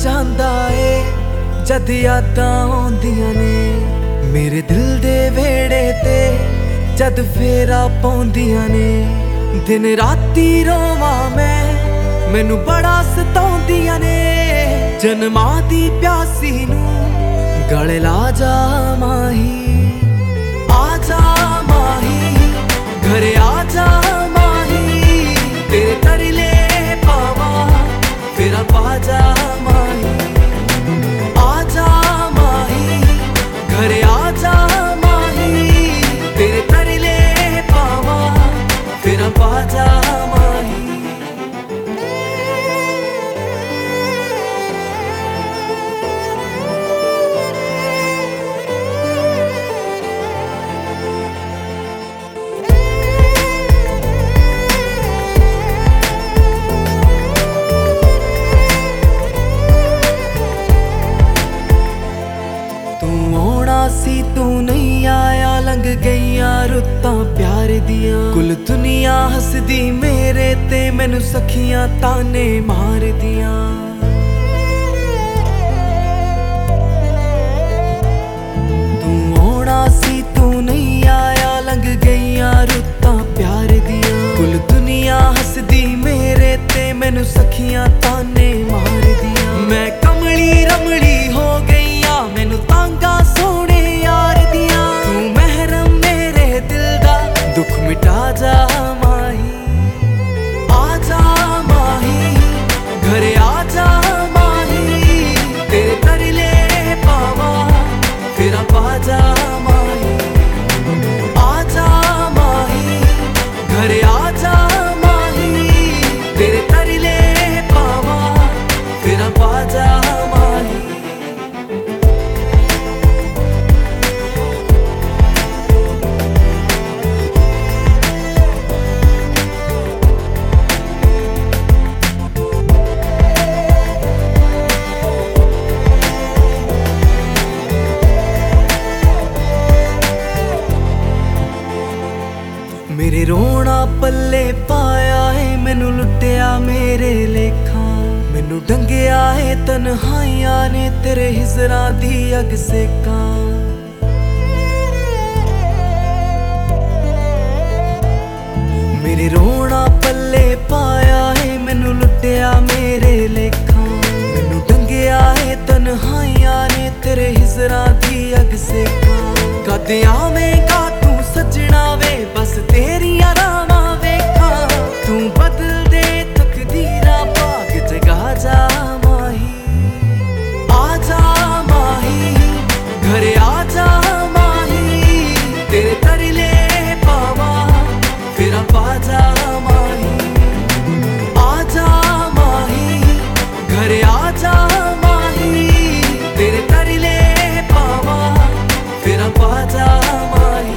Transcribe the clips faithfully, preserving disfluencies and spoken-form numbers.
ਜਾਂਦਾ ਏ जद यादां आउंदियां ने मेरे दिल दे वेड़े ते जद फेरा पाउंदियां ने दिन राती रोवां मैं मैनू बड़ा सताउंदियां ने जन्मां दी प्यासी नू गले ला जा माही आ जा माही घरे आ जा माही तेरे तरले पावां फेरा पा जा माही घरे आजा माही तेरे तरले पावा फिर बाजा माही सी तू नहीं आया लंघ गईया रुत्तां प्यार दियां कुल दुनिया हसदी मेरे ते मैनू सखियां ताने मार दियां तू आना सी तू नहीं आया लंघ गईया रुत्तां प्यार दियां कुल दुनिया हसदी मेरे ते मैनू सखियां ताने मार दियां मैं कमली रमली हो गईया मैनू तांगा सोने दुख मिटा जा माही आ जा माही घरे आ जा माही तेरे तरले पावा फिर पा जा माही आ जा माही घरे आ जा माही तेरे तरले पावा फिर पा जा माही मेरे रोना पल्ले पाया है मैनू लुटिया मेरे लेखा मैनू डंगिया है तन्हाइयां ने तेरे हिजरां दी अग सेका मेरे रोना पल्ले पाया है मैनू लुटिया मेरे लेखा मैनू डंगिया है तन्हाइयां ने तेरे हिजरां दी अग सेका कद आवेगा तू सजना वे बस तेरिया रावां वेखा तू बदल दे तकदीरा भाग जगा जा माही आ जा माही घरे आ जा माही तेरे तरले पावा फिर पा जा माही आ जा माही घरे आ जा माही तेरे तरले पावा फिर पा जा माही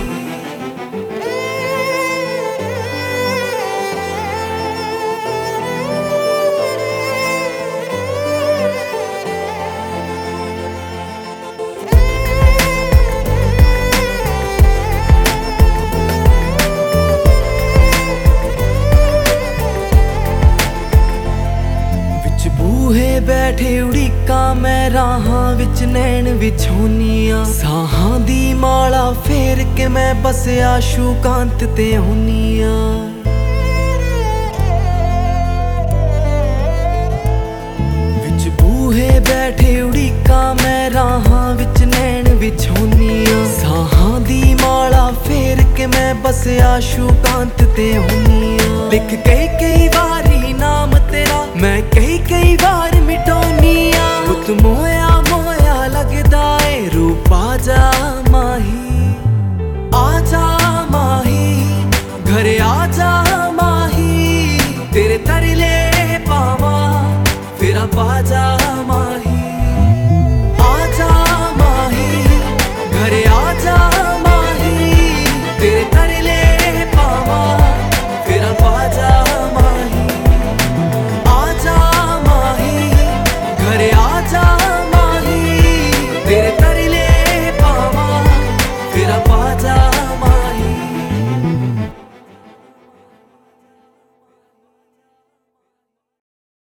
बैठे उड़ीका मैं राहां विच नैन विछोनिया साहां दी माला फेर के मैं बसया शुकांत ते होनिया विच बूहे बैठे उड़ीका मैं राहां विच नैन विछोनिया साहां दी माला फेर के मैं बसया शुकांत ते होनिया लिख कई कई वारी नाम तेरा मैं कई कई वार